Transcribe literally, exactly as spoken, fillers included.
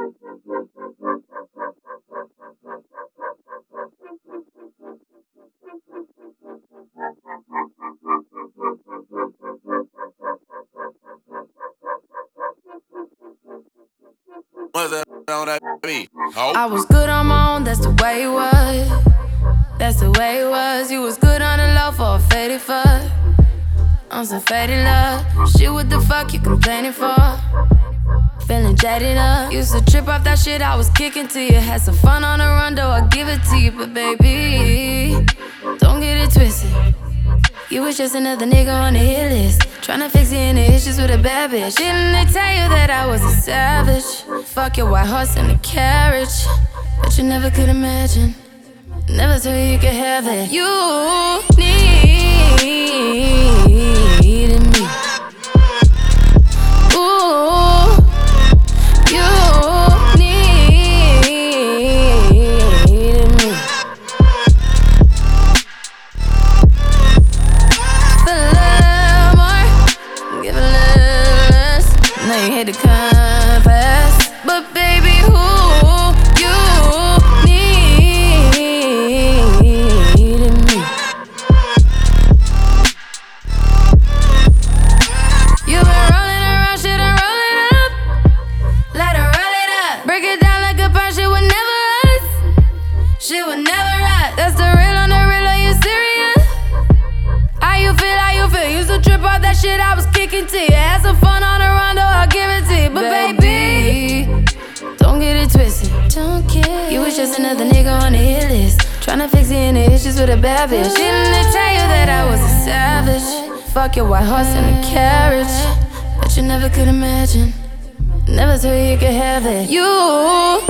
I was good on my own, that's the way it was. That's the way it was. You was good on the low for a faded fuck. On some faded love. Shit, what the fuck you complaining for? Feeling jaded up. Used to trip off that shit I was kicking to you. Had some fun on the run, though I give it to you. But baby, don't get it twisted. You was just another nigga on the hit list, tryna fix any issues with a bad bitch. Didn't they tell you that I was a savage? Fuck your white horse and a carriage. But you never could imagine, never told you you could have it. You needed me. Ooh, you needed me. Feel a little more, give a little less. Now you hit the compass, but baby, who you needed me. You been rolling around, shit, and roll it up. Let her roll it up. Break it down like a pound, shit would never rust. Shit would never rust. That's the real on the real, are you serious? How you feel, how you feel? Used to trip off that shit I was kicking to you. Had some fun on the round, though I'll give it to you. But baby, don't get it twisted. Don't get You was just another nigga on the hit list, tryna fix any issues with a bad bitch. Didn't they tell you that I was a savage? Fuck your white horse and a carriage. But you never could imagine, never told you you could have it. You